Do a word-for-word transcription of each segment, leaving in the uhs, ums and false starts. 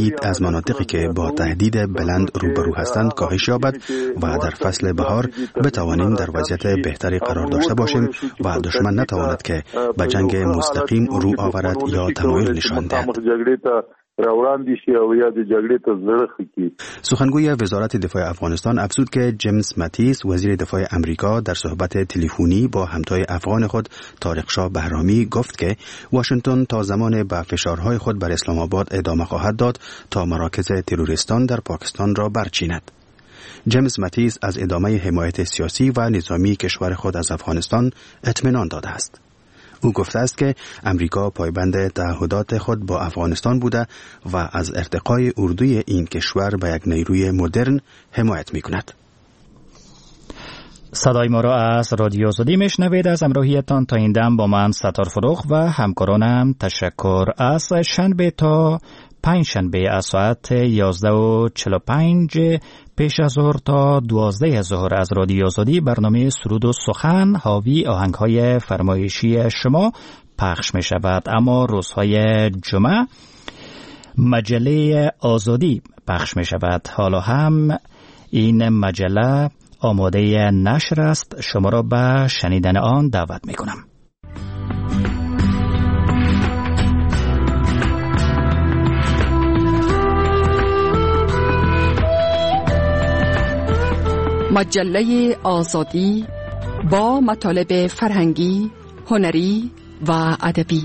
تولید از مناطقی که با تهدید بلند روبرو هستند کاهش یابد و در فصل بهار بتوانیم در وضعیت بهتری قرار داشته باشیم و دشمن نتواند که به جنگ مستقیم رو آورد یا تمایل نشان دهد. سخنگوی وزارت دفاع افغانستان افزود که جیمز ماتیس وزیر دفاع امریکا در صحبت تلفنی با همتای افغان خود طارق شاه بهرامی گفت که واشنگتن تا زمان به فشارهای خود بر اسلام آباد ادامه خواهد داد تا مراکز تروریستان در پاکستان را برچیند. جیمز ماتیس از ادامه حمایت سیاسی و نظامی کشور خود از افغانستان اطمینان داده است. او گفته است که امریکا پایبند تعهدات خود با افغانستان بوده و از ارتقای اردوی این کشور به یک نیروی مدرن حمایت می کند. صدای ما را از رادیو آزادی میشنوید. از همراهیتان تا این دم با من ستار فروغ و همکارانم تشکر. از شنبه تا پنج شنبه از ساعت یازده و چهل و پنج پیش از ظهر تا دوازده ظهر از رادیو آزادی برنامه سرود و سخن حاوی آهنگ‌های فرمایشی شما پخش می شود. اما روزهای جمعه مجله آزادی پخش می شود. حالا هم این مجله آماده نشر است. شما را به شنیدن آن دعوت می کنم. مجله آزادی با مطالب فرهنگی، هنری و ادبی.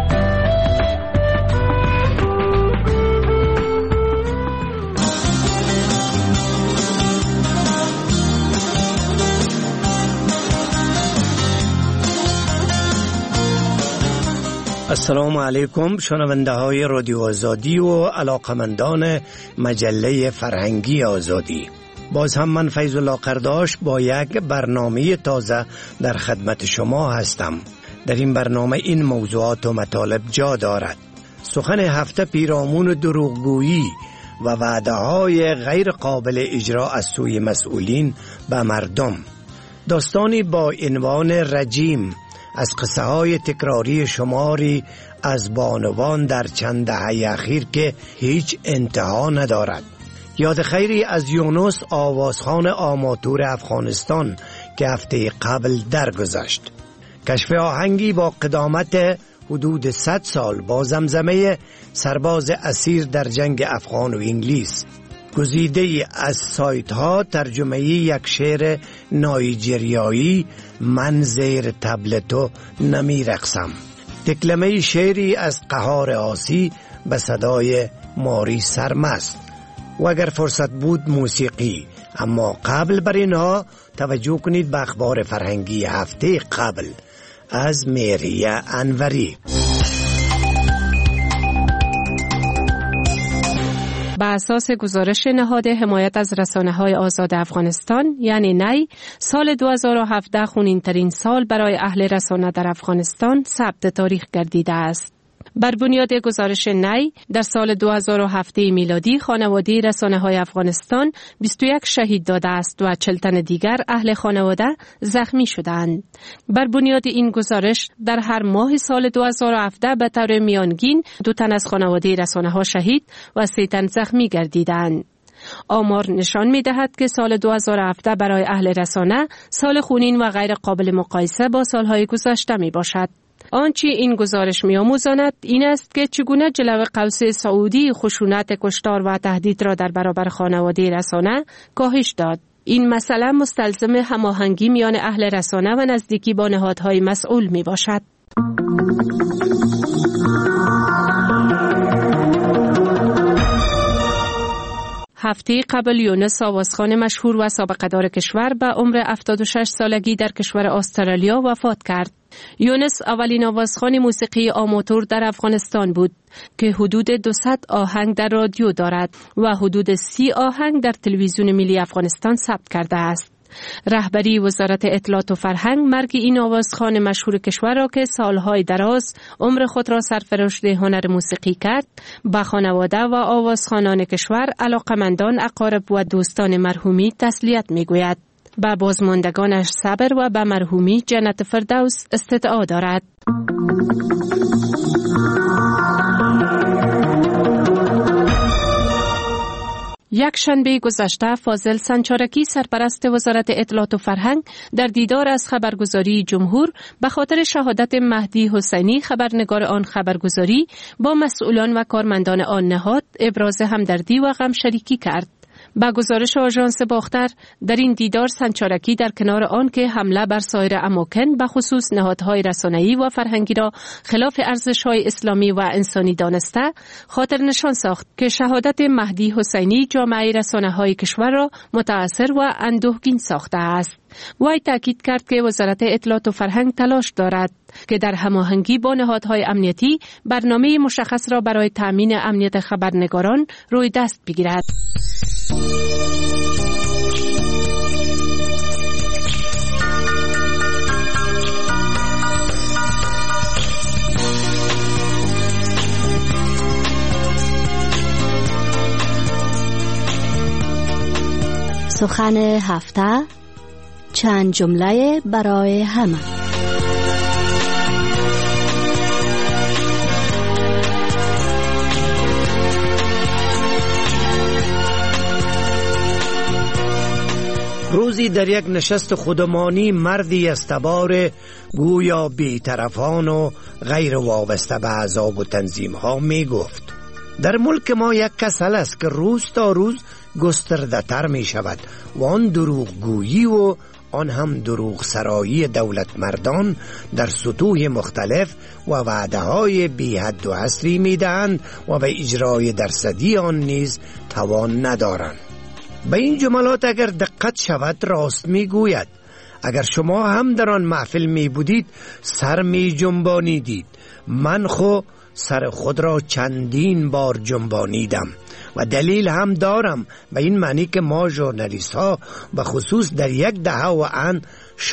السلام علیکم شنونده های رادیو آزادی و علاقمندان مجله فرهنگی آزادی. باز هم من فیض الله قرداش با یک برنامه تازه در خدمت شما هستم. در این برنامه این موضوعات و مطالب جا دارد: سخن هفته پیرامون دروغگویی و وعده های غیر قابل اجرا از سوی مسئولین به مردم، داستانی با عنوان رجیم از قصه های تکراری شماری از بانوان در چند دهه اخیر که هیچ انتها ندارد. یاد خیری از یونس آوازخوان آماتور افغانستان که هفته قبل درگذشت. کشف آهنگی با قدامت حدود صد سال با زمزمه سرباز اسیر در جنگ افغان و انگلیس. گزیده از سایت ها ترجمه یک شعر نایجریایی، من زیر تبلتو نمی رقصم. تکلمه شعری از قهار آسی به صدای ماری سرمست و اگر فرصت بود موسیقی. اما قبل بر اینها توجه کنید به اخبار فرهنگی هفته قبل از مهریه انوری. بر اساس گزارش نهاد حمایت از رسانه‌های آزاد افغانستان یعنی نی، سال دو هزار و هفده خونین‌ترین سال برای اهل رسانه در افغانستان ثبت تاریخ گردیده است. بر بنیاد گزارش نی، در سال دو هزار و هفت میلادی خانواده رسانه‌های افغانستان بیست و یک شهید داده است و چهل تن دیگر اهل خانواده زخمی شدند. بر بنیاد این گزارش در هر ماه سال دو هزار و هفده به طور میانگین دو تن از خانواده رسانه‌ها شهید و سه تن زخمی گردیدند. آمار نشان می‌دهد که سال دو هزار و هفده برای اهل رسانه سال خونین و غیر قابل مقایسه با سالهای گذشته میباشد. آنچه این گزارش می‌آموزاند این است که چگونه جلوه قوس سعودی خشونت، کشتار و تهدید را در برابر خانواده رسانه کاهش داد. این مسئله مستلزم هماهنگی میان اهل رسانه و نزدیکی با نهادهای مسئول میباشد. هفته قبل یونس آوازخوان مشهور و سابقه‌دار کشور به عمر هفتاد و شش سالگی در کشور استرالیا وفات کرد. یونس اولین آوازخوان موسیقی آماتور در افغانستان بود که حدود دویست آهنگ در رادیو دارد و حدود سی آهنگ در تلویزیون ملی افغانستان ثبت کرده است. رهبری وزارت اطلاعات و فرهنگ مرگ این آوازخوان مشهور کشور را که سالهای دراز عمر خود را صرف رشد هنر موسیقی کرد، به خانواده و آوازخوانان کشور، علاقمندان، اقارب و دوستان مرحومی تسلیت می‌گوید. به بازماندگانش صبر و به مرحومی جنت فردوس استدعا دارد. یک شنبه گذشته فاضل سنچارکی سرپرست وزارت اطلاعات و فرهنگ در دیدار از خبرگزاری جمهور به خاطر شهادت مهدی حسینی خبرنگار آن خبرگزاری با مسئولان و کارمندان آن نهاد ابراز همدردی و غم شریکی کرد. با گزارش آژانس باختر در این دیدار سنچارکی در کنار آن که حمله بر سایر اماکن به خصوص نهادهای رسانه‌ای و فرهنگی را خلاف ارزش‌های اسلامی و انسانی دانسته خاطر نشان ساخت که شهادت مهدی حسینی جامعه رسانه‌های کشور را متأثر و اندوهگین ساخته است. وی تاکید کرد که وزارت اطلاعات و فرهنگ تلاش دارد که در هماهنگی با نهادهای امنیتی برنامه مشخص را برای تأمین امنیت خبرنگاران روی دست بگیرد. سخن هفته، چند جمله برای همه. روزی در یک نشست خودمانی مردی از تبار گویا بی‌طرفان و غیر وابسته به احزاب و تنظیم ها می گفت در ملک ما یک کسل است که روز تا روز گسترده تر می شود و آن دروغ گویی و آن هم دروغ سرایی دولت مردان در سطوح مختلف و وعده های بی حد و حصری می دهند و به اجرای درصدی آن نیز توان ندارند. به این جملات اگر دقت شود راست می گوید. اگر شما هم در آن محفل می بودید سر می جنبانیدید. من خو سر خود را چندین بار جنبانیدم و دلیل هم دارم، به این معنی که ما ژورنالیست ها به خصوص در یک دهه و ان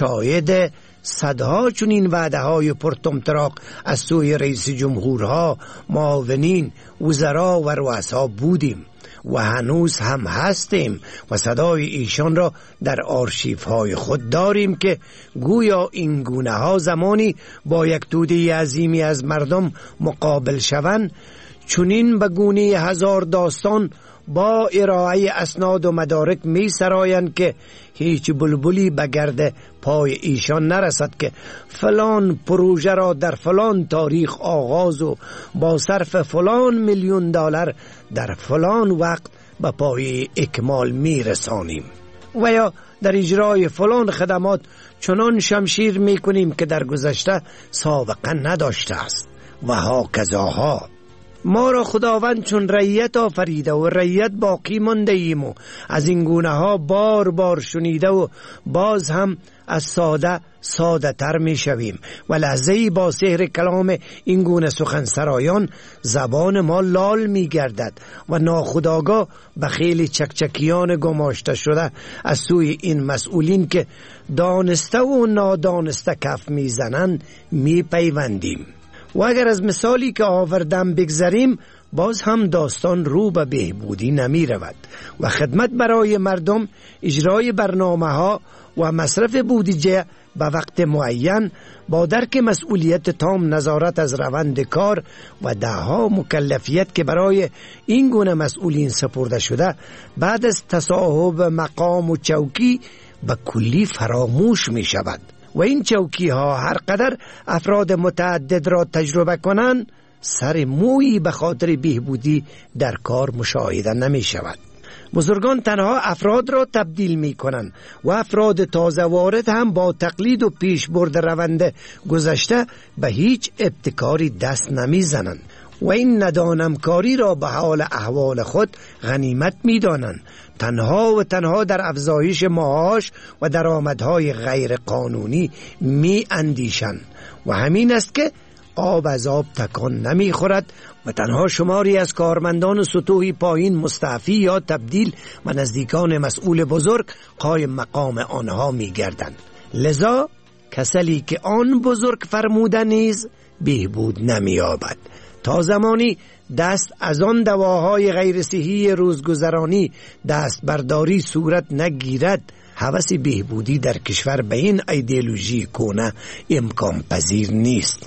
شاهد صدها چنین وعده های پرطمطراق از سوی رئیس جمهورها، معاونین، وزرا و رؤسا بودیم و هنوز هم هستیم و صدای ایشان را در آرشیف های خود داریم که گویا این گونه ها زمانی با یک توده عظیمی از مردم مقابل شوند چنین به گونه هزار داستان با ارائه اسناد و مدارک می سرایند که هیچ بلبلی به گرد پای ایشان نرسد که فلان پروژه را در فلان تاریخ آغاز و با صرف فلان میلیون دلار در فلان وقت به پای اکمال می رسانیم و یا در اجرای فلان خدمات چنان شمشیر می کنیم که در گذشته سابقه نداشته است و ها کذاها. ما را خداوند چون رعیت آفریده و رعیت باقی مانده ایم و از این گونه ها بار بار شنیده و باز هم از ساده ساده تر می شویم و لحظه‌ای با سحر کلام این گونه سخن سرایان زبان ما لال می گردد و ناخودآگاه به خیلی چکچکیان گماشته شده از سوی این مسئولین که دانسته و نادانسته کف می زنند می پیوندیم. و اگر از مثالی که آوردم بگذریم باز هم داستان رو به بهبودی نمی رود و خدمت برای مردم، اجرای برنامه ها و مصرف بودجه به وقت معین با درک مسئولیت تام نظارت از روند کار و دهها مکلفیت که برای این گونه مسئولین سپرده شده بعد از تصاحب مقام و چوکی به کلی فراموش می شود و این چوکی ها هر قدر افراد متعدد را تجربه کنند سر مویی به خاطر بهبودی در کار مشاهده نمی شود. بزرگان تنها افراد را تبدیل می کنند و افراد تازه وارد هم با تقلید و پیش برد روند گذشته به هیچ ابتکاری دست نمی زنند و این ندانمکاری را به حال احوال خود غنیمت می دانند. تنها و تنها در افزایش معاش و درآمدهای غیر قانونی می اندیشند و همین است که آب از آب تکان نمی خورد و تنها شماری از کارمندان سطوحی پایین مستعفی یا تبدیل و نزدیکان مسئول بزرگ قایم مقام آنها می گردند. لذا کسلی که آن بزرگ فرموده نیز بهبود نمی یابد تا زمانی دست از آن دواهای غیر صحی روزگذرانی دست برداری صورت نگیرد هوس بهبودی در کشور به این ایدئولوژی کهنه امکان پذیر نیست.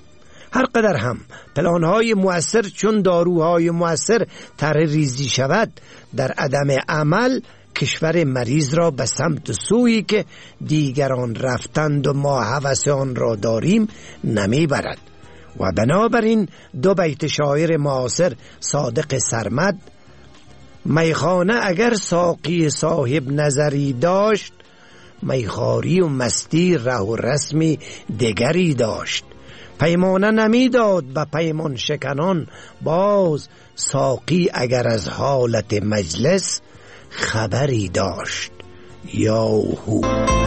هر قدر هم پلانهای مؤثر چون داروهای مؤثر طرح ریزی شود، در عدم عمل کشور مریض را به سمت سویی که دیگران رفتند و ما هوس آن را داریم نمی برد. و بنابراین دو بیت شاعر معاصر صادق سرمد: میخانه اگر ساقی صاحب نظری داشت، میخاری و مستی ره و رسمی دگری داشت. پیمانه نمیداد به پیمان شکنان باز، ساقی اگر از حالت مجلس خبری داشت. یاهو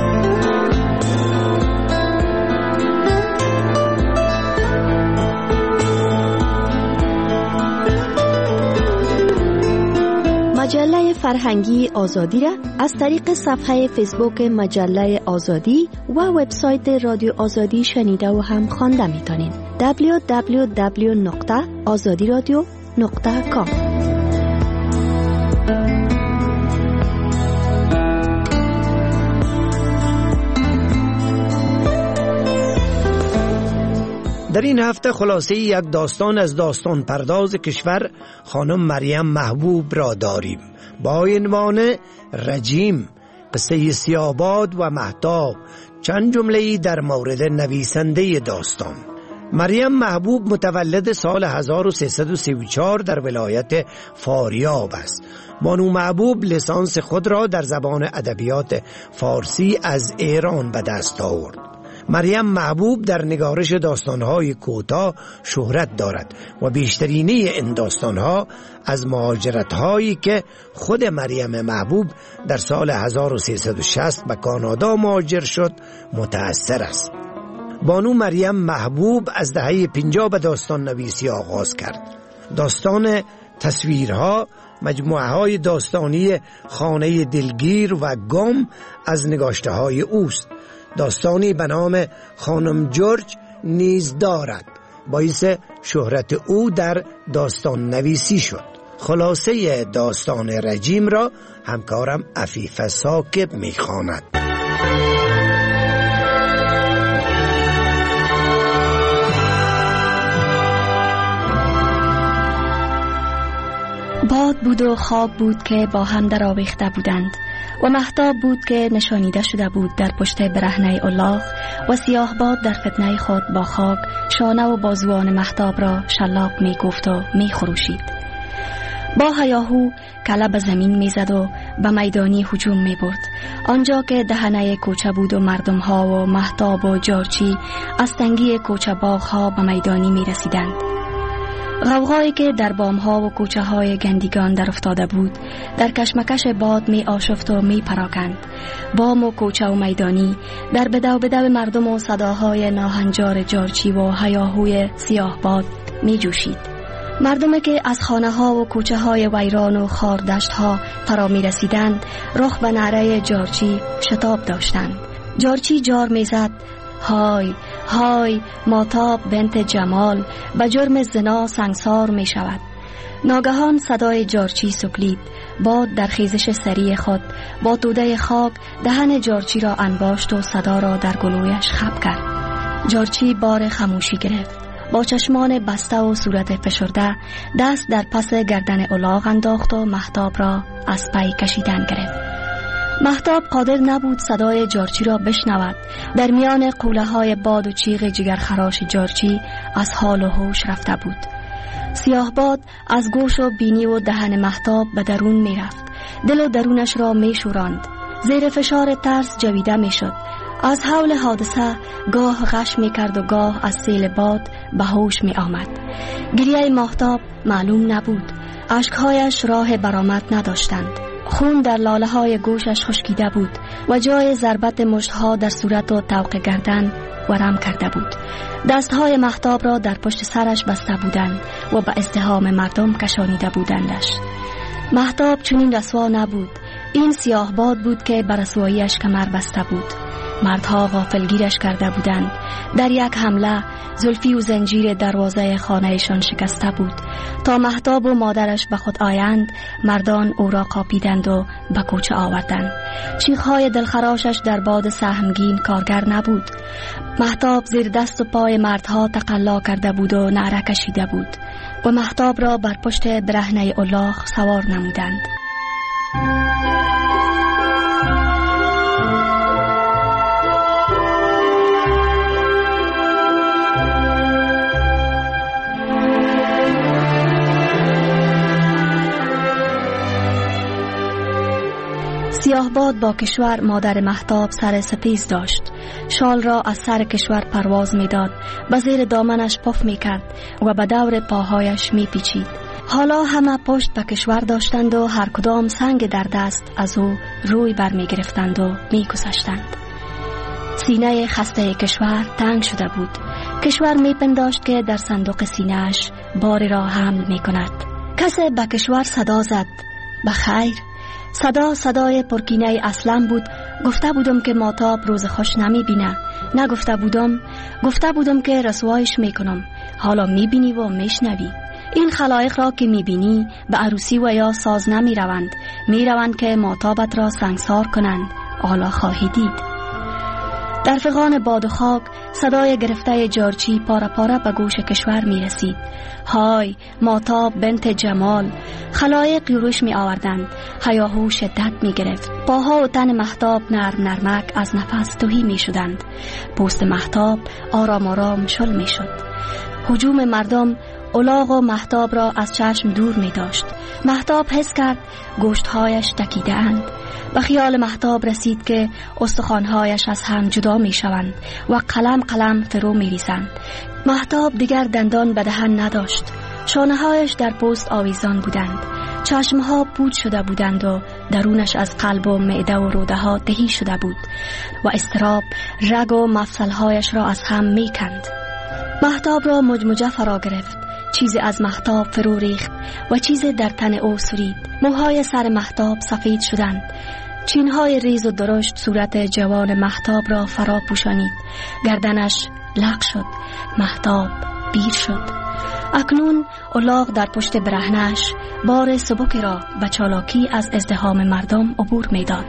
مجله فرهنگی آزادی را از طریق صفحه فیسبوک مجله آزادی و وبسایت رادیو آزادی شنیده و هم خوانده میتونید. دبلیو دبلیو دبلیو نقطه آزادی رادیو نقطه کام. در این هفته خلاصه یک داستان از داستان پرداز کشور خانم مریم محبوب را داریم با عنوان رجیم، قصه سیاهباد و مهتاب. چند جمله‌ای در مورد نویسنده داستان. مریم محبوب متولد سال هزار و سیصد و سی و چهار در ولایت فاریاب است. بانو محبوب لیسانس خود را در زبان ادبیات فارسی از ایران به دست آورد. مریم محبوب در نگارش داستان‌های کوتاه شهرت دارد و بیشترینه این داستان‌ها از مهاجرت‌هایی که خود مریم محبوب در سال هزار و سیصد و شصت به کانادا مهاجر شد متأثر است. بانو مریم محبوب از دهه پنجاه به داستان نویسی آغاز کرد. داستان تصویرها، مجموعه های داستانی خانه دلگیر و گم از نگاشته های اوست. داستانی به نام خانم جورج نیز دارد. باعث شهرت او در داستان نویسی شد. خلاصه داستان رجیم را همکارم عفیف ثاقب میخواند. باد بود و خواب بود که با هم در آویخته بودند و مهتاب بود که نشانیده شده بود در پشت برهنه الاغ و سیاه باد در فتنه خود با خاک شانه و بازوان مهتاب را شلاق می گفت و می خروشید. با هیاهو کله به زمین می زد و به میدانی هجوم می برد. آنجا که دهنه کوچه بود و مردم ها و مهتاب و جارچی از تنگی کوچه باغ ها به میدانی می رسیدند. غوغایی که در بامها و کوچه های گندگان در افتاده بود در کشمکش باد می آشفت و می پراکند. بام و کوچه و میدانی در بدو بدو مردم و صداهای ناهنجار جارچی و هیاهوی سیاه باد می جوشید. مردمی که از خانه ها و کوچه های ویران و خاردشت ها فرا می رسیدند رخ به نعره جارچی شتاب داشتند. جارچی جار می زد: های های ماتاب بنت جمال به جرم زنا سنگسار می شود. ناگهان صدای جارچی سکلید. باد در خیزش سریع خود با توده خاک دهن جارچی را انباشت و صدا را در گلویش خب کرد. جارچی بار خاموشی گرفت. با چشمان بسته و صورت فشرده دست در پس گردن الاغ انداخت و مهتاب را از پی کشیدن گرفت. مهتاب قادر نبود صدای جارچی را بشنود. در میان قوله های باد و چیغ جگرخراش جارچی از حال و هوش رفته بود. سیاه باد از گوش و بینی و دهن مهتاب به درون می رفت. دل و درونش را می شوراند. زیر فشار ترس جویده می شد. از حول حادثه گاه غش می کرد و گاه از سیل باد به هوش می آمد. گریه مهتاب معلوم نبود. اشکهایش راه برآمد نداشتند. خون در لاله های گوشش خشکیده بود و جای ضربت مشتها در صورت و طوق گردن ورم کرده بود. دستهای مهتاب را در پشت سرش بسته بودند و به ازدحام مردم کشانیده بودندش. مهتاب چنین رسوا نبود. این سیاه باد بود که بر رسواییش کمر بسته بود. مردها غافلگیرش کرده بودند. در یک حمله زلفی و زنجیر دروازه خانهشان شکسته بود. تا مهتاب و مادرش به خود آیند، مردان او را قاپیدند و به کوچه آوردند. چیخهای دلخراشش در باد سهمگین کارگر نبود. مهتاب زیر دست و پای مردها تقلا کرده بود و نعره کشیده بود و مهتاب را بر پشت برهنه الاغ سوار نمودند. سیاهباد با کشور مادر مهتاب سر سپیز داشت. شال را از سر کشور پرواز می داد، به زیر دامنش پف می کرد و به دور پاهایش می پیچید. حالا همه پشت به کشور داشتند و هر کدام سنگ در دست از او روی بر می گرفتند و می گذشتند. سینه خسته کشور تنگ شده بود. کشور می پنداشت که در صندوق سینه‌اش باری را حمل می کند. کسی به کشور صدا زد: بخیر. صدا صدای پرکینه اسلم بود. گفته بودم که ماتاب روز خوش نمی بینه. نگفته بودم. گفته بودم که رسوایش می کنم. حالا می بینی و می شنوی. این خلایق را که می بینی به عروسی و یا ساز نمی روند. می روند که ماتابت را سنگسار کنند. حالا خواهی دید. در فغان باد و خاک صدای گرفته جارچی پاره پاره به گوش کشور می رسید. های ماتاب بنت جمال. خلایق یورش می آوردند. هیاهو شدت می گرفت. پاها و تن مهتاب نرم نرمک از نفس تهی می شدند. پوست مهتاب آرام آرام شل می شد. هجوم مردم الاغ و مهتاب را از چشم دور می داشت. مهتاب حس کرد گوشتهایش تکیده اند. به خیال مهتاب رسید که استخوانهایش از هم جدا می شوند و قلم قلم فرو می ریزند. مهتاب دیگر دندان به دهن نداشت. شانه‌هایش در پوست آویزان بودند. چشمها پود شده بودند و درونش از قلب و معده و روده ها تهی شده بود و اضطراب رگ و مفصلهایش را از هم می کند. مهتاب را مجموجه فرا گرفت. چیزی از مهتاب فرو ریخت و چیزی در تن او سرید. موهای سر مهتاب سفید شدند. چینهای ریز و درشت صورت جوان مهتاب را فرا پوشانید. گردنش لق شد. مهتاب بیر شد. اکنون الاغ در پشت برهنش بار سبک را به چالاکی از ازدحام مردم عبور میداد.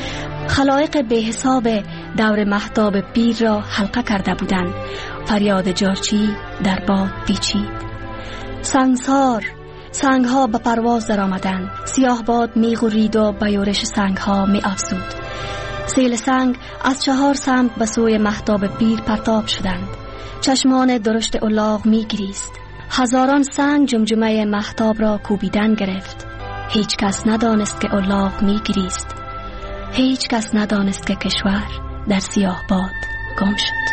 خلایق به حساب دور مهتاب پیر را حلقه کرده بودند. فریاد جارچی در باد پیچید. سنگسار. سنگها به پرواز در آمدند. سیاه باد می غرید و به یورش سنگها می افزود. سیل سنگ از چهار سمت به سوی مهتاب پیر پرتاب شدند. چشمان درشت الاغ می گریست. هزاران سنگ جمجمه مهتاب را کوبیدن گرفت. هیچ کس ندانست که الاغ می گریست. هیچ کس ندانست که کشور در سیاه باد گم شد.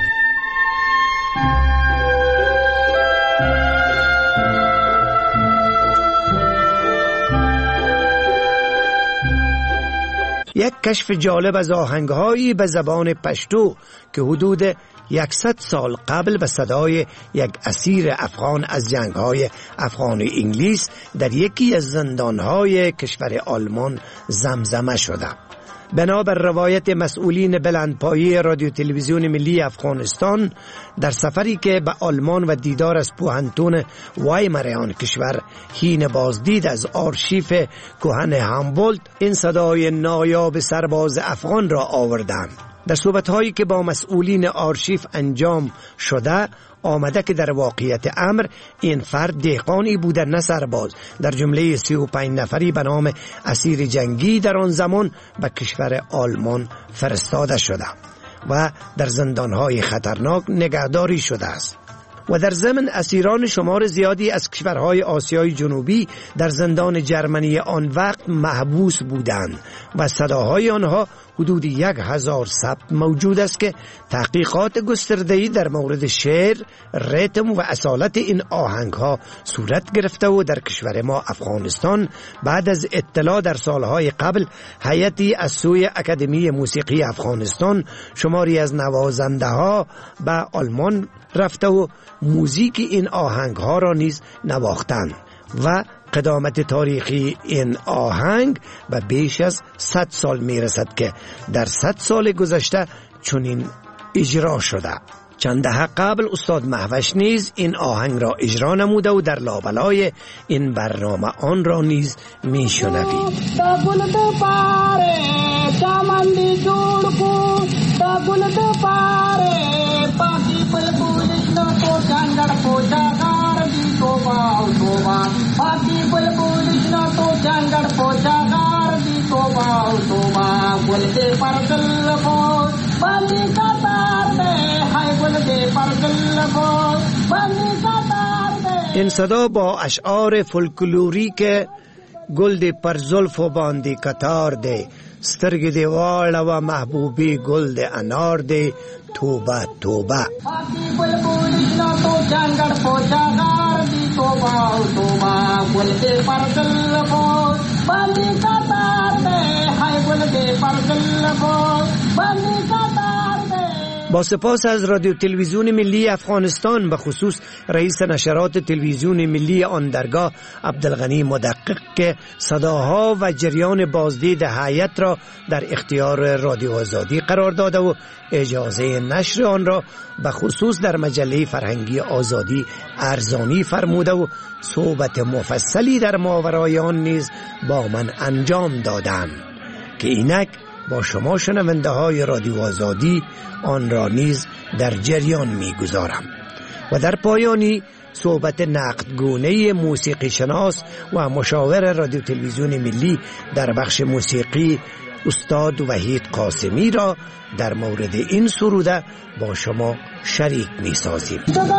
یک کشف جالب از آهنگهایی به زبان پشتو که حدود یکصد سال قبل به صدای یک اسیر افغان از جنگ‌های افغان و انگلیس در یکی از زندان‌های کشور آلمان زمزمه شده. بنابر روایت مسئولین بلندپایه رادیو تلویزیون ملی افغانستان، در سفری که به آلمان و دیدار از پوهنتون وایمر آن کشور حین بازدید از آرشیف کهن هامبولت، این صدای نایاب سرباز افغان را آوردند. در صحبت‌هایی که با مسئولین آرشیف انجام شده آمده که در واقعیت امر این فرد دهقانی بوده نه سرباز. در جمله سی و پنج نفری به نام اسیر جنگی در آن زمان به کشور آلمان فرستاده شده و در زندانهای خطرناک نگهداری شده است. و در ضمن اسیران شمار زیادی از کشورهای آسیای جنوبی در زندان جرمنی آن وقت محبوس بودند و صداهای آنها حدود یک هزار ثبت موجود است که تحقیقات گسترده‌ای در مورد شعر، ریتم و اصالت این آهنگها صورت گرفته و در کشور ما افغانستان بعد از اطلاع در سالهای قبل هیئتی از سوی اکادمی موسیقی افغانستان شماری از نوازنده ها به آلمان رفته و موزیک این آهنگها را نیز نواختند و قدامت تاریخی این آهنگ به بیش از صد سال می رسد که در صد سال گذشته چنین اجرا شده. چند دهه قبل استاد مهوش نیز این آهنگ را اجرا نموده و در لابلای این برنامه آن را نیز می شنوید. این صدا با اشعار فولکلوریک گل پر زلف و باندی کتار ده، سترگ دیوال و محبوبی گل ده انار ده، توبه توبه. با سپاس از رادیو تلویزیون ملی افغانستان، به خصوص رئیس نشرات تلویزیون ملی آن درگاه عبدالغنی مدقق که صداها و جریان بازدید هیئت را در اختیار رادیو آزادی قرار داده و اجازه نشر آن را به خصوص در مجله فرهنگی آزادی ارزانی فرموده و صحبت مفصلی در ماورای آن نیز با من انجام دادند که اینک با شما شنونده های رادیو آزادی آن را نیز در جریان می گذارم. و در پایانی صحبت نقدگونه موسیقی شناس و مشاور رادیو تلویزیون ملی در بخش موسیقی استاد وحید قاسمی را در مورد این سروده با شما شریک می سازیم.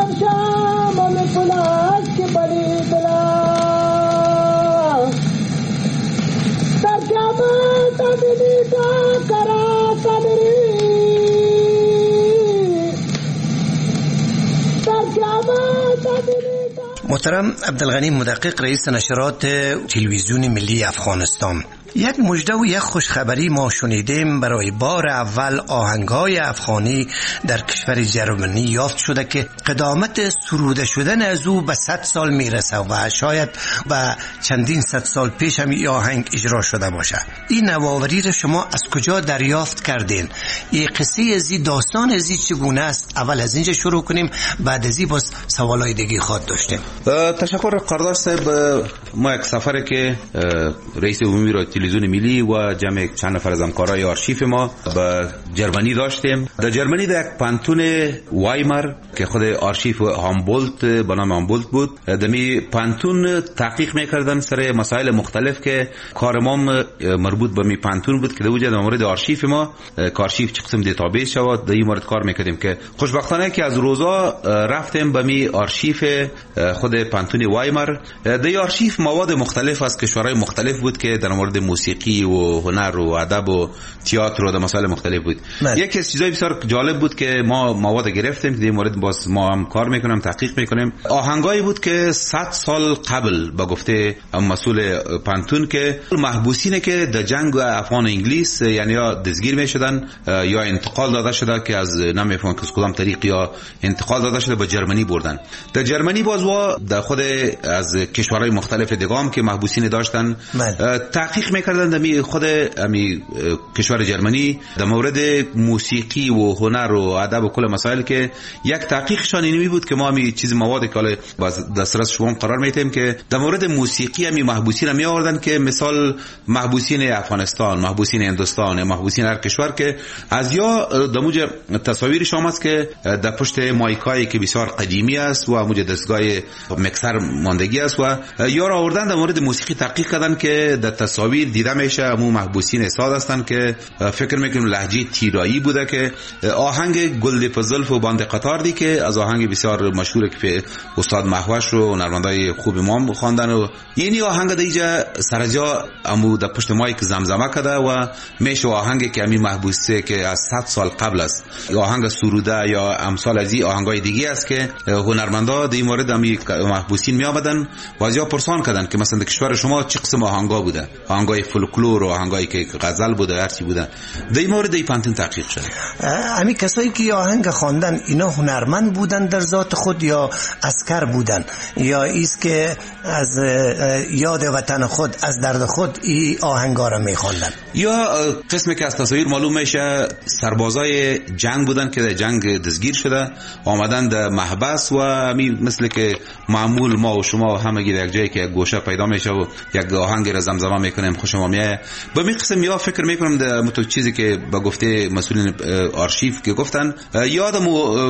محترم عبدالغنی مدقق رئیس نشرات تلویزیون ملی افغانستان، یک مژده و یک خوشخبری ما شنیدیم. برای بار اول آهنگ‌های افغانی در کشور جرمنی یافت شده که قدامت سروده شدن از او به صد سال میرسه و شاید به چندین صد سال پیش هم این آهنگ اجرا شده باشه. این نوآوری را شما از کجا دریافت کردین؟ این قصه از این داستان از این چگونه است؟ اول از اینجا شروع کنیم، بعد از این باز سوالای دیگه خواهد داشتیم. تشکر قرارداد صاحب. ما یک سفری که رئیس عمومی را تلویزیون ملی و جمع چند نفر از همکارای آرشیف ما به جرمنی داشتیم. در جرمنی در یک پانتون وایمار که خود آرشیف هامبولت به نام هامبولت بود، دمی پانتون تحقیق میکردن سر مسائل مختلف که کار ما مربوط به می پانتون بود که در وجود مورد آرشیف ما کارشیف چه قسم دیتابیس شود در این مورد کار میکردیم که خوشبختانه که از روزا رفتیم به می آرشیف خود پانتون وایمار. در آرشیف مواد مختلف از کشورهای مختلف بود که در مورد موسیقی و هنر و ادب و تئاتر و در مسائل مختلف بود. یکی از چیزای بسیار جالب بود که ما مواد گرفتیم که در مورد باز ما هم کار میکنیم، تحقیق میکنیم. آهنگایی بود که صد سال قبل با گفته مسئول پانتون که محبوسینه که در جنگ افغان انگلیس یعنی یا دستگیر میشدن یا انتقال داده شده که از نمیفهمم که کدام طریق یا انتقال داده شده به جرمنی بردن. در جرمنی باز وا در خود از کشورهای مختلف دیگه هم که محبوسین داشتن تحقیق میکردن در خود امی کشور جرمنی در مورد موسیقی و هنر و ادب و کل مسائل که یک تحقیقشان اینمی بود که ما امی چیز مواد که حالا دسترس شما قرار میتیم که در مورد موسیقی امی محبوسین می آوردن که مثال محبوسین افغانستان، محبوسین هندوستان، محبوسین هر کشور که از یا در موجه تصاویر شما است که در پشت مایکایی که بسیار قدیمی است و موجه دستگاه مکسر ماندگی است و یا را آوردن در مورد موسیقی تحقیق کردن که در تصاویر دیده میشه امو محبوسین استاد هستن که فکر میکنم لهجه تیرایی بوده که آهنگ گل فزلف و باند قطار دی که از آهنگ بسیار مشهور که استاد مهوش و نرمندای خوب ما خواندن و یعنی آهنگ دیجا سرجا امو در پشت مایک زمزمه کرده و میشه آهنگی که امی محبوسه که از صد سال قبل است. آهنگ سروده یا امثال از این آهنگای دیگه است که هنرمندا در این مورد امی محبوسین می آمدن و از یا پرسان کردن که مثلا در کشور شما چه قسم آهنگا بوده، آهنگای آهنگای فولکلور و آهنگایی که غزل بوده هر چی بوده در این مورد این پانتون تحقیق شده. همین کسایی که آهنگ خواندن اینا هنرمند بودن در ذات خود یا عسکر بودن یا ایست که از یاد وطن خود از درد خود این آهنگا را میخواندن؟ یا قسمی که از تصاویر معلوم میشه سربازای جنگ بودن که در جنگ دستگیر شده آمدن در محبس و همین مثل که معمول ما و شما همگی در یک جایی که یک گوشه پیدا میشه و یک آهنگ را زمزمه میکنیم خوش ما میایه. به این قسم یا فکر میکنم در متو چیزی که به گفته مسئولین آرشیو که گفتن یادم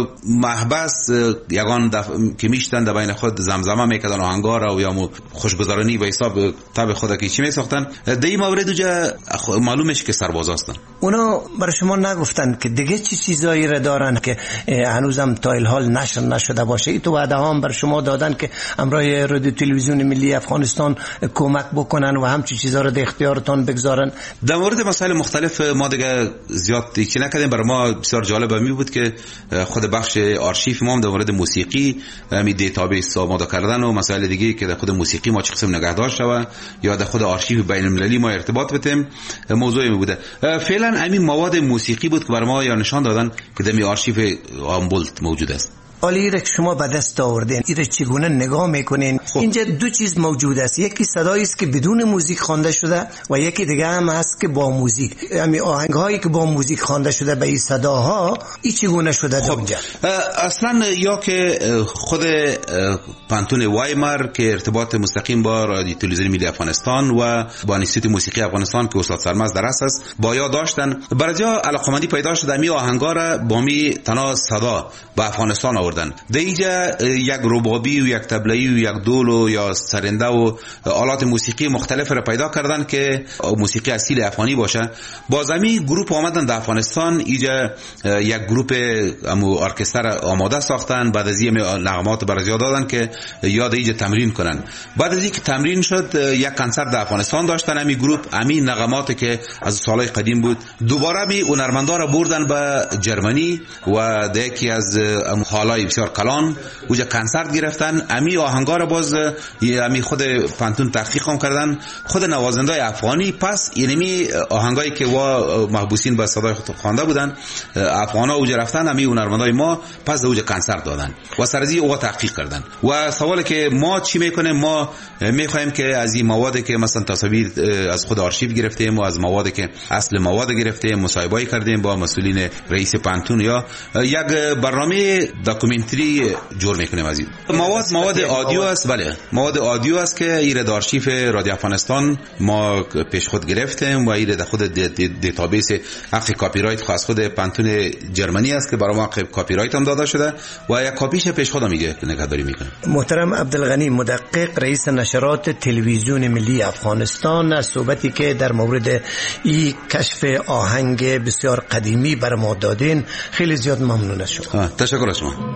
محبس یگان که میشتن در بین خود زمزمه میکردن آهنگا را و یا مو خوشگذرانی به حساب تاب خود که چی میساختن. در این مورد دوجا معلوم میشه که سرباز هستن. اونا برای شما نگفتن که دیگه چی چیزایی را دارن که هنوزم تا الحال نشر نشده باشه؟ ای تو وعده هم برای شما دادن که امرای رادیو تلویزیون ملی افغانستان کمک بکنن و همچین چیزا رو در اختیارتان بگذارن. در مورد مسائل مختلف ما دیگه زیاد چی نکردیم. برای ما بسیار جالب می بود که خود بخش آرشیو ما در مورد موسیقی می دیتابیس آماده کردن و مسائل دیگه که در خود موسیقی ما چه قسم نگهدار شوه یا در خود آرشیو بین المللی ما ارتباط بتیم موضوعی می بوده. فعلا همین مواد موسیقی بود که برای ما یا نشان دادن که در آرشیو آمبولت موجود است. حالا ایره که شما به دست آوردین ایره چگونه نگاه میکنین؟ اینجا دو چیز موجود است، یکی صدایی است که بدون موزیک خوانده شده و یکی دیگه هم هست که با موزیک. یعنی آهنگ هایی که با موزیک خوانده شده به این صداها این چگونه شده اونجا؟ اصلا یا که خود پانتون وایمار که ارتباط مستقیم با رادیو تلویزیون ملی افغانستان و با انستیتوت موسیقی افغانستان که استاد سرمز درس است با یا داشتن برجا علاقمندی پیدا شده می آهنگا را با می تنا صدا با افغانستان آوردن. در اینجا یک ربابی و یک طبله‌ای و یک دول و یا سرنده و آلات موسیقی مختلف را پیدا کردن که موسیقی اصیل افغانی باشه. باز همی گروپ آمدن در افغانستان اینجا یک گروپ ارکستر آماده ساختن. بعد از این نغمات برای دادن که یاد اینجا تمرین کنن. بعد از اینکه تمرین شد یک کنسرت در افغانستان داشتن. همین گروپ همین نغمات که از سالهای قدیم بود دوباره می هنرمندا را بردن به جرمنی و در یکی از حالای بسیار کلان اونجا کنسرت گرفتن. امی آهنگا را باز امی خود پانتون تحقیق هم کردن خود نوازندای افغانی. پس یعنی آهنگایی که وا محبوسین به صدای خود خوانده بودن افغانا اونجا رفتن امی هنرمندای ما پس اونجا کنسرت دادن و سرزی او تحقیق کردن. و سوالی که ما چی میکنیم ما میخوایم که از این موادی که مثلا تصاویر از خود آرشیو گرفتیم و از موادی که اصل مواد گرفتیم مصاحبه کردیم با مسئولین رئیس پانتون یا یک برنامه داکومنتری جور میکنیم از این مواد. مواد آدیو است. بله مواد آدیو است که ایره آرشیو رادیو افغانستان ما پیش خود گرفتیم و ایره در خود دیتابیس حق کپی رایت خاص خود پانتون جرمنی است که برای ما کپی رایت هم داده شده و یک کاپیش پیش خودم میگه نگهداری میکنه. محترم عبدالغنی مدقق رئیس نشرات تلویزیون ملی افغانستان از صحبتی که در مورد این کشف آهنگ بسیار قدیمی بر ما دادین خیلی زیاد ممنون از شما. تشکر از شما.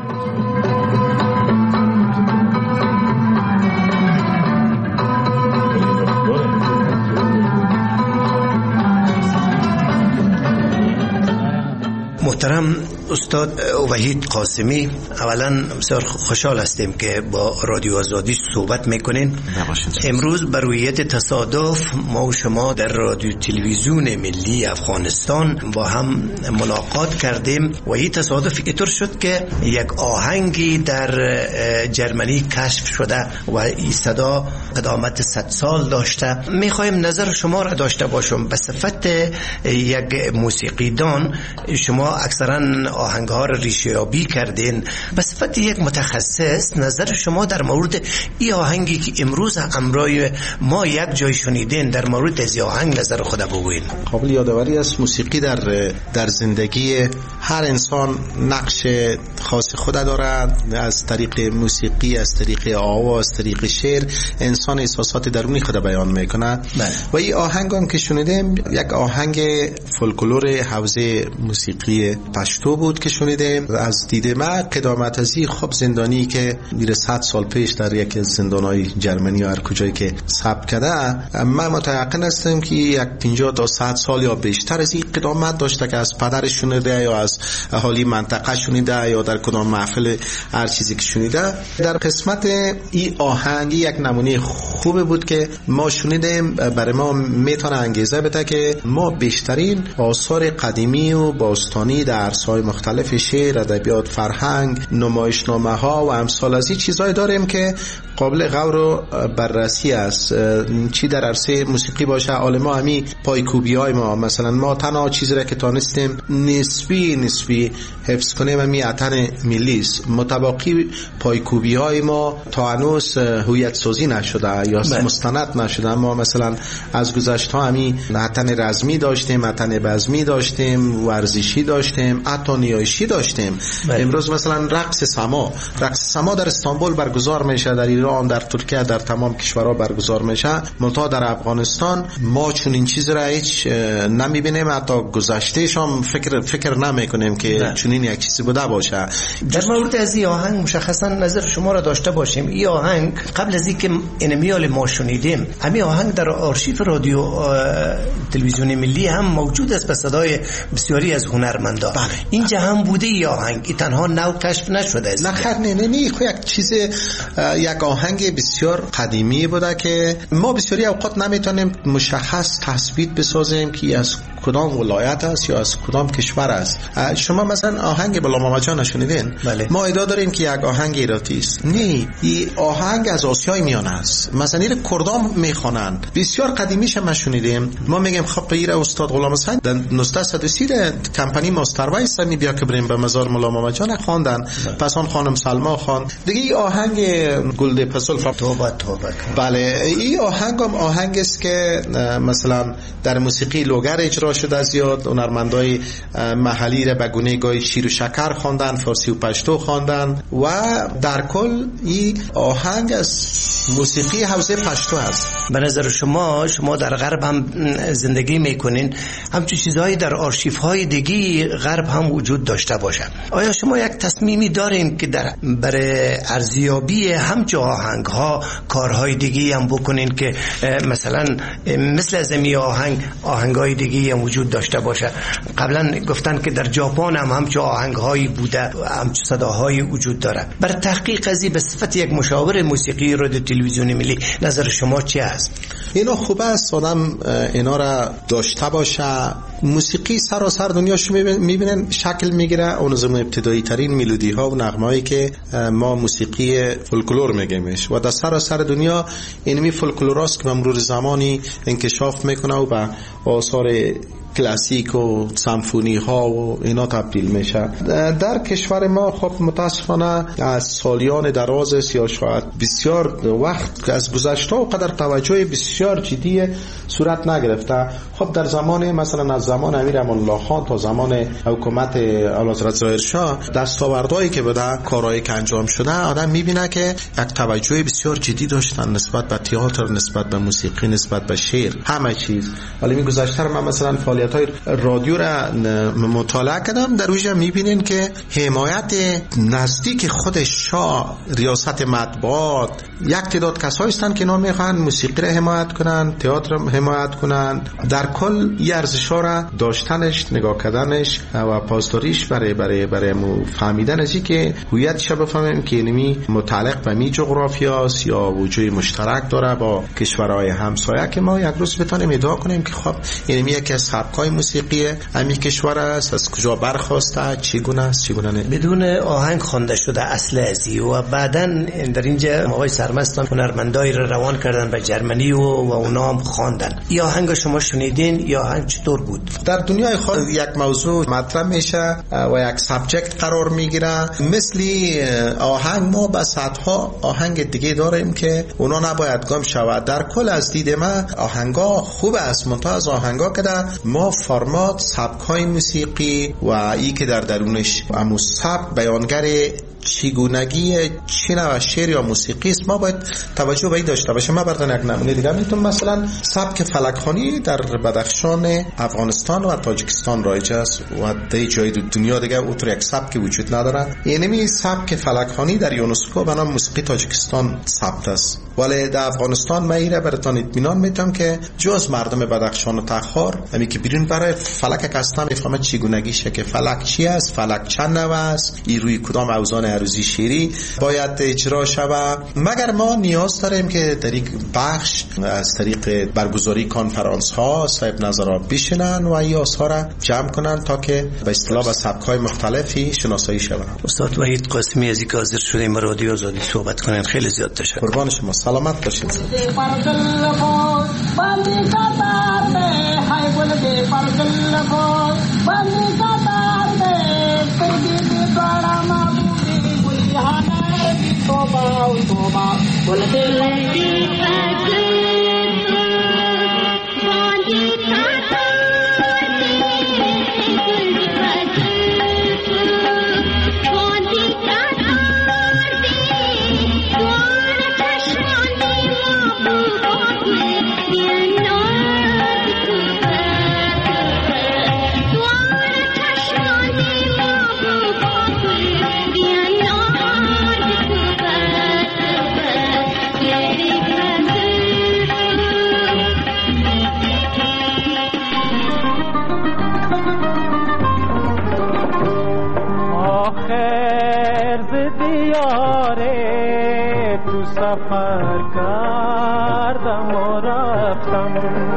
محترم استاد وحید قاسمی، اولا بسیار خوشحال هستیم که با رادیو آزادی صحبت میکنین. امروز بر رویت تصادف ما و شما در رادیو تلویزیون ملی افغانستان با هم ملاقات کردیم و این تصادف اینطور شد که یک آهنگی در جرمنی کشف شده و این صدا قدامت صد سال داشته. میخوایم نظر شما را داشته باشم به صفت یک موسیقیدان. شما اکثرا آهنگ ها را ریشه‌یابی کردین، به صفت یک متخصص نظر شما در مورد این آهنگی که امروز امرای ما یک جای شنیدین در مورد از آهنگ نظر خود بگوین. قابل یادآوری است موسیقی در در زندگی هر انسان نقش خاص خود دارد. از طریق موسیقی، از طریق آواز، از طریق شعر انسان احساسات درونی خود بیان میکنه. و این آهنگ هم که شنیدیم یک آهنگ فولکلور حوزه موسیقی پشتو بود بود که شنیدیم. از دید من قدامت ازی خب زندانی که میره صد سال پیش در یک از زندانهای جرمنی یا هر کجایی که ثبت کرده، من متيقن هستم که یک پنجاه تا صد سال یا بیشتر از این قدامت داشته که از پدرش شنیده یا از اهالی منطقه شنیده یا در کدام محفل هر چیزی که شنیده. در قسمت این آهنگ یک نمونه خوبه بود که ما شنیدیم، برای ما میتونه انگیزه بده که ما بیشترین آثار قدیمی و باستانی در عرصه‌های مختلف شعر، ادبیات، فرهنگ، نمایشنامه ها و امثال از این چیزای داریم که قابل غور و بررسی است. چی در عرصه موسیقی باشه، عالما همی پایکوبی های ما، مثلا ما تنها چیزی را که تانستیم نسبی نسبی حفظ کنیم همی عطن ملی است. متباقی پایکوبی های ما تا هنوز هویت سازی نشده یا بله. مستند نشده. ما مثلا از گذشته ها همی عطن رزمی داشتیم، عطن بزمی داشتیم، ورزشی داشتیم، حتی نیایشی داشتیم. بله. امروز مثلا رقص سما رقص سما در استانبول برگزار میشه، در ایران، در ترکیه، در تمام کشورها برگزار میشه. منتها در افغانستان ما چون این چیز را هیچ نمیبینیم، حتی گذشتهش هم فکر فکر نمیکنیم که چون این یک چیزی بوده باشه. در مورد از این آهنگ مشخصا نظر شما را داشته باشیم. این آهنگ قبل از اینکه انمیال ما شنیدیم، همین آهنگ در آرشیف رادیو تلویزیون ملی هم موجود است به صدای بسیاری از هنرمندان. بله. اینجا هم بوده این آهنگ، این تنها نو کشف نشده است. نه خیر، نه نه نه خو یک چیز یک آهنگ بسیار قدیمی بوده که ما بسیاری اوقات نمیتونیم مشخص تثبیت بسازیم که از کدام ولایت است یا از کدام کشور است. شما مثلا آهنگ بلا ماما جان شنیدین؟ بله. ما ادعا داریم که یک آهنگ ایراتی است. نه، این آهنگ از آسیای میانه است. مثلا این کردام میخوانند، بسیار قدیمیش ما شنیدیم. ما میگیم خب غیر استاد غلام حسین در نوزده صد و سی کمپانی ماستر وایس می بیا که بریم به مزار مولا ماما جان خواندن. پس آن خانم سلما خوان دیگه. این آهنگ گلده پسل توبه توبه. بله، این آهنگ هم آهنگ است که مثلا در موسیقی لوگر اجرا شده. زیاد هنرمندای محلی را به گونه گای شیر و شکر خواندن، فارسی و پشتو خواندن و در کل این آهنگ از موسیقی حوزه پشتو است. به نظر شما شما در غرب هم زندگی میکنین، همچون چیزهایی در آرشیف های دیگه غرب هم وجود داشته باشه. آیا شما یک تصمیمی دارین که در برای ارزیابی همچون آهنگ ها کارهای دیگه هم بکنین که مثلا مثل از این آهنگ آهنگای دیگه هم وجود داشته باشه؟ قبلا گفتن که در ژاپن هم همچون آهنگهایی بوده، همچون صداهایی وجود داره. بر تحقیق ازی به صفت یک مشاور موسیقی رادیو تلویزیون ملی نظر شما چی است؟ اینا خوبه است آدم اینا را داشته باشه. موسیقی سراسر دنیاش میبینن شکل میگیره. اون زمان ابتدایی ترین ملودی ها و نغمه هایی که ما موسیقی فولکلور میگیمش و در سراسر دنیا اینمی فولکلوراست که به مرور زمانی انکشاف میکنه و به آثار کلاسیک و سمفونی ها و اینا تبدیل میشه. در کشور ما خب متاسفانه از سالیان دراز است یا شاید بسیار وقت از گذشته و قدر توجه بسیار جدی صورت نگرفته. خب در زمان مثلا از زمان امیر امان الله خان تا زمان حکومت اعلیحضرت ظاهر شاه دستاوردهایی که بوده، کارهایی که انجام شده، آدم میبینه که یک توجه بسیار جدی داشتن نسبت به تئاتر، نسبت به موسیقی، نسبت به شعر، همه چیز. ولی می گذشته من مثلا فعالیت های رادیو را مطالعه کردم، در اونجا میبینین که حمایت نزدیک خود شاه، ریاست مطبوعات، یک تعداد کسایی هستند که اینا میخوان موسیقی را حمایت کنن، تئاتر را حمایت کنن. در کل این ارزش‌ها را داشتنش، نگاه کردنش و پاسداریش برای برای برای فهمیدن ازی که هویتش بفهمیم که اینمی متعلق به می جغرافیاست یا وجود مشترک داره با کشورهای همسایه که ما یک روز بتونیم ادعا کنیم که خب اینمی یکی از سبک‌های موسیقی همین کشور است، از کجا برخواسته، چگونه است، چگونه نه. بدون آهنگ خوانده شده اصل ازی و بعداً در اینجا آقای سرمستان هنرمندایی را روان کردن به جرمنی و و اونا هم خواندن. این آهنگ شما شنیدین یا آهنگ چطور بود؟ در دنیای خود یک موضوع مطرح میشه و یک سابجکت قرار میگیره. مثلی آهنگ ما به صدها آهنگ دیگه داریم که اونا نباید گم شود. در کل از دید من آهنگا خوب است، منتها از آهنگا که در ما فرمات سبک‌های موسیقی و ای که در درونش امو سبک بیانگر چگونگی چه نوع شعر یا موسیقی است ما باید توجه به این داشته باشیم. ما براتون یک نمونه دیگه میتونم مثلا سبک فلک‌خوانی در بدخشان افغانستان و تاجیکستان رایج است و در جای دنیا دیگه اونطور یک سبک وجود نداره. یعنی سبک فلک‌خوانی در یونسکو به نام موسیقی تاجیکستان ثبت است، ولی در افغانستان من ایره براتون اطمینان میدم که جز مردم بدخشان و تخار همی که بیرون برای فلک کستا میفهمه چگونگیشه که فلک چی است، فلک چند نوع است، این روی کدام اوزان عروضی شعری باید اجرا شود. مگر ما نیاز داریم که در یک بخش از طریق برگزاری کنفرانس ها صاحب نظرها بشینن و این آثار را جمع کنن تا که به اصطلاح با سبک‌های مختلفی شناسایی شود. استاد وحید قاسمی از اینکه حاضر شدیم با رادیو آزادی صحبت کنن خیلی زیاد تشکر. قربان شما، سلامت باشید. سفر کردم و رفتم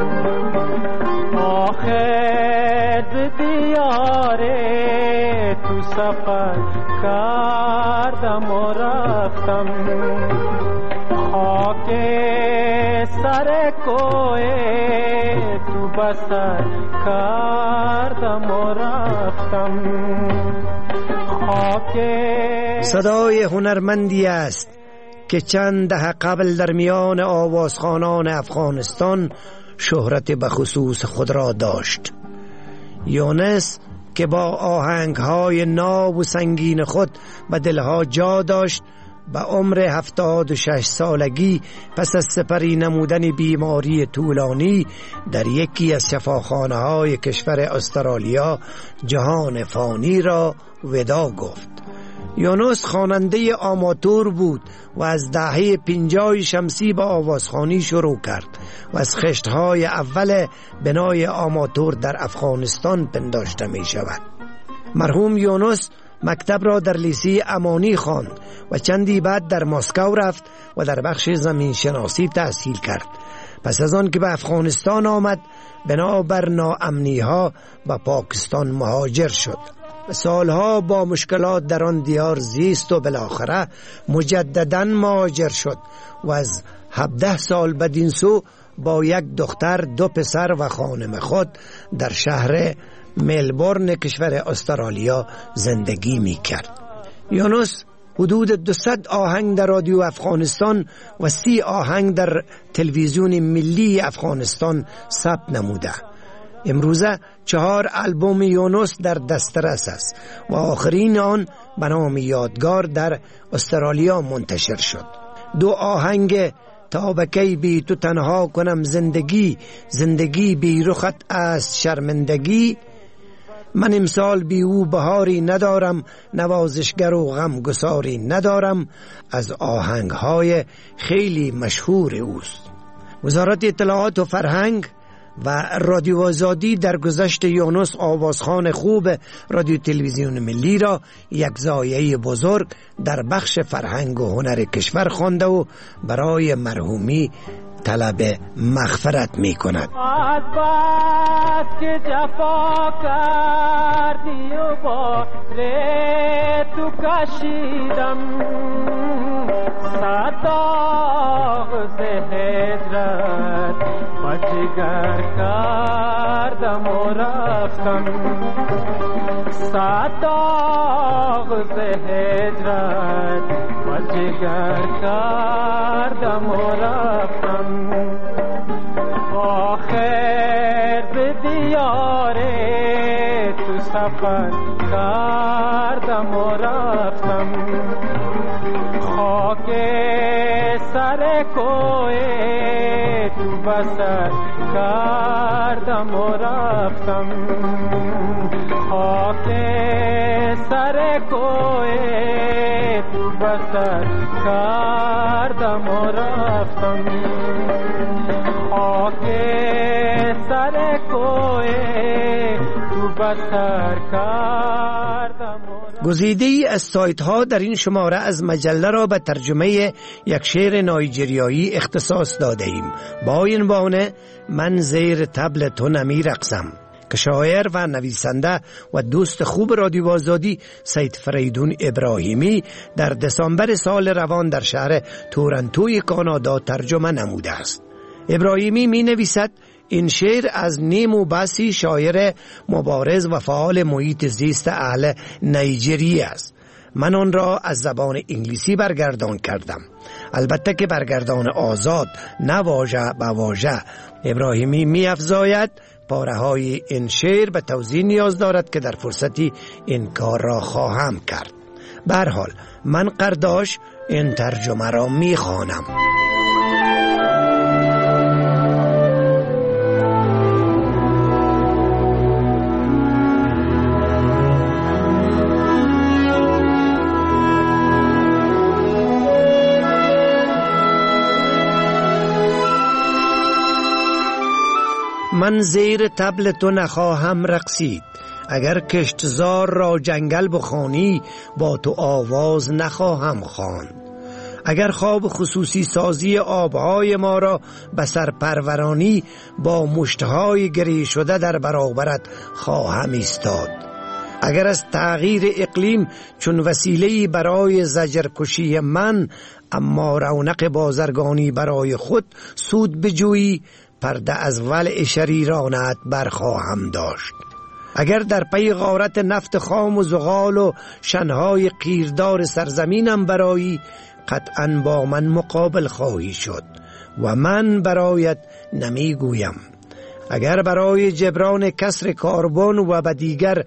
آخر دیار تو سفر کردم و رفتم خاک سر کوه تو بسر کردم و رفتم خاک صدای هنرمندی است که چند دهه قبل در میان آوازخوانان افغانستان شهرت بخصوص خود را داشت. یونس که با آهنگهای ناب و سنگین خود به دلها جا داشت، به عمر هفتاد و شش سالگی پس از سپری نمودن بیماری طولانی در یکی از شفاخانه های کشور استرالیا جهان فانی را ودا گفت. یونس خواننده آماتور بود و از دهه پنجاه شمسی با آوازخوانی شروع کرد و از خشتهای اول بنای آماتور در افغانستان پنداشته می شود. مرحوم یونس مکتب را در لیسه امانی خواند و چندی بعد در مسکو رفت و در بخش زمین شناسی تحصیل کرد. پس از آن که به افغانستان آمد بنابر ناامنی ها به پاکستان مهاجر شد. سالها با مشکلات در آن دیار زیست و بالاخره مجددا مهاجر شد و از هفده سال بدین سو با یک دختر، دو پسر و خانم خود در شهر ملبورن کشور استرالیا زندگی می کرد. یونس حدود دویست آهنگ در رادیو افغانستان و سی آهنگ در تلویزیون ملی افغانستان ثبت نموده. امروزه چهار البوم یونس در دسترس است و آخرین آن به نام یادگار در استرالیا منتشر شد. دو آهنگ تا بکی بی تو تنها کنم زندگی، زندگی بی رخت است شرمندگی، من امسال بی او بهاری ندارم، نوازشگر و غمگساری ندارم، از آهنگهای خیلی مشهور اوست. وزارت اطلاعات و فرهنگ و رادیو آزادی در گذشت یونس آوازخوان خوب رادیو تلویزیون ملی را یک زایه بزرگ در بخش فرهنگ و هنر کشور خوانده و برای مرحومی طلب مغفرت می کند. از بس که جفا کردی و با تو کشیدم، صداغ زهدرت و جگر کردم و رفتم، صداغ زهدرت و جگر کردم و رفتم، آخر به دیار تو سفر کردم و رفتم. کردم و رفتم خاک سر کوه تو بسر کردم و رفتم خاک سر کوه تو بسر کردم. گزیده ای از سایت ها در این شماره از مجله را به ترجمه یک شعر نایجریایی اختصاص داده ایم با عنوان من زیر طبل تو نمی رقصم که شاعر و نویسنده و دوست خوب رادیو آزادی سید فریدون ابراهیمی در دسامبر سال روان در شهر تورنتوی کانادا ترجمه نموده است. ابراهیمی می نویسد این شعر از نیمو باسی شاعر مبارز و فعال محیط زیست اهل نایجریه است. من آن را از زبان انگلیسی برگردان کردم، البته که برگردان آزاد، نه واژه به واژه. ابراهیمی می افزاید پاره های این شعر به توضیح نیاز دارد که در فرصتی این کار را خواهم کرد. به هر حال من قرداش این ترجمه را می خوانم. من زیر طبل تو نخواهم رقصید، اگر کشتزار را جنگل بخوانی با تو آواز نخواهم خواند. اگر خواب خصوصی سازی آبهای ما را به سرپرورانی با مشتهای گری شده در برابرت خواهم ایستاد. اگر از تغییر اقلیم چون وسیله‌ای برای زجرکشی من اما رونق بازرگانی برای خود سود بجویی، پرده از ولع شریرانت برخواهم داشت. اگر در پی غارت نفت خام و زغال و شنهای قیردار سرزمینم برایی، قطعاً با من مقابل خواهی شد و من برایت نمیگویم. اگر برای جبران کسر کربن و به دیگر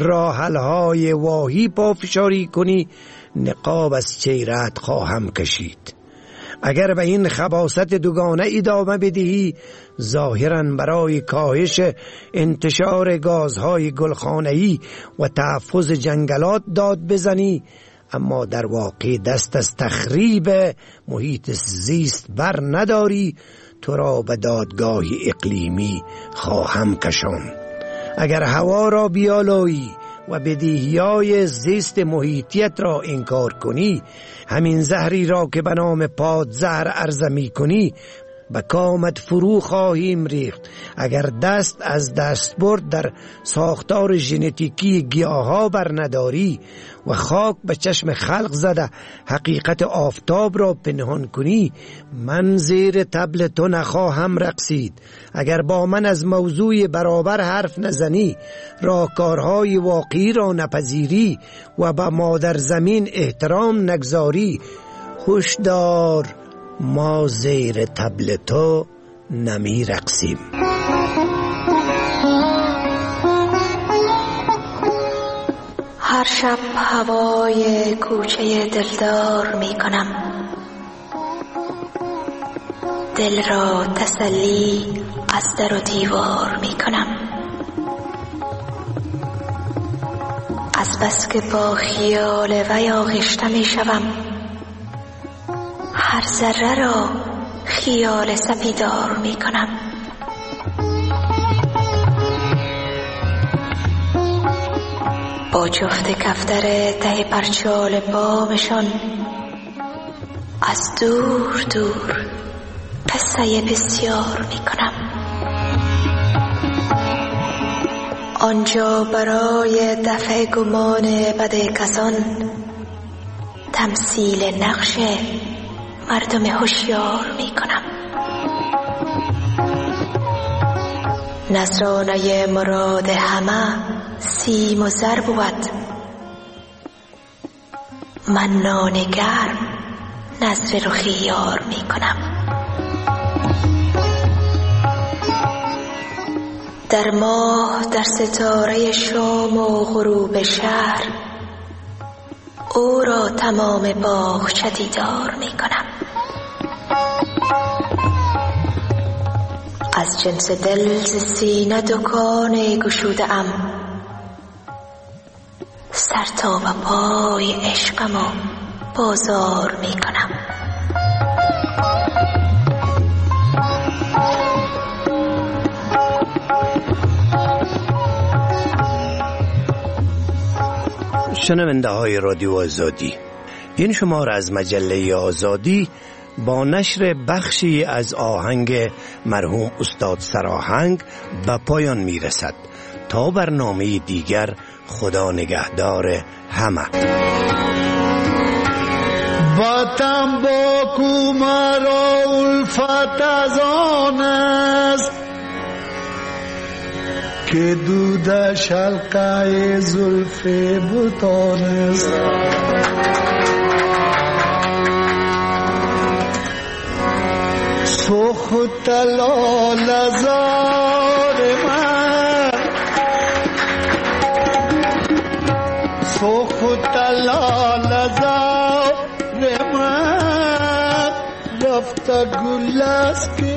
راحلهای واهی پافشاری کنی، نقاب از چهره‌ات خواهم کشید. اگر به این خباثت دوگانه ادامه بدهی، ظاهراً برای کاهش انتشار گازهای گلخانه‌ای و تحفظ جنگلات داد بزنی، اما در واقع دست از تخریب محیط زیست بر نداری، تو را به دادگاه اقلیمی خواهم کشاند. اگر هوا را بیالایی و بدیهی‌های زیست محیطیت را انکار کنی، همین زهری را که به نام پادزهر عرضه می کنی به کامت فرو خواهیم ریخت. اگر دست از دستبرد در ساختار ژنتیکی گیاها بر نداری و خاک به چشم خلق زده حقیقت آفتاب را پنهان کنی، من زیر طبل تو نخواهم رقصید. اگر با من از موضوع برابر حرف نزنی، راهکارهای واقعی را نپذیری و به مادر زمین احترام نگذاری، هوشدار، ما زیر طبل تو نمی رقصیم. هر شب هوای کوچه دلدار می کنم، دل را تسلی از در و دیوار می کنم. از بس که با خیال وی آغشته می شوم، هر ذره را خیال سپیدار می کنم. با جفت کفتر ته پرچال بامشان از دور دور قصه بسیار می کنم. آنجا برای دفع گمان بد کسان تمثیل نقش مردم هوشیار می کنم. نظرانه مراد همه سیم و زر بود، من نان گرم نظر رخی یار می کنم. در ماه، در ستاره شام و غروب شهر، او را تمام باغچه دیدار می کنم. از جنس دل ز سینه دکان گشوده ام، سر تا و پای عشقمو بازار می کنم. شنونده های رادیو آزادی، این شماره از مجله آزادی با نشر بخشی از آهنگ مرحوم استاد سراهنگ به پایان می رسد. تا برنامه دیگر، خدا نگهدار همه. وطن با کو مرا الفت از آن است که دودش حلقه زلف بتان است. سخت طلا زار من، سخت طلا زار من، رفت گل است که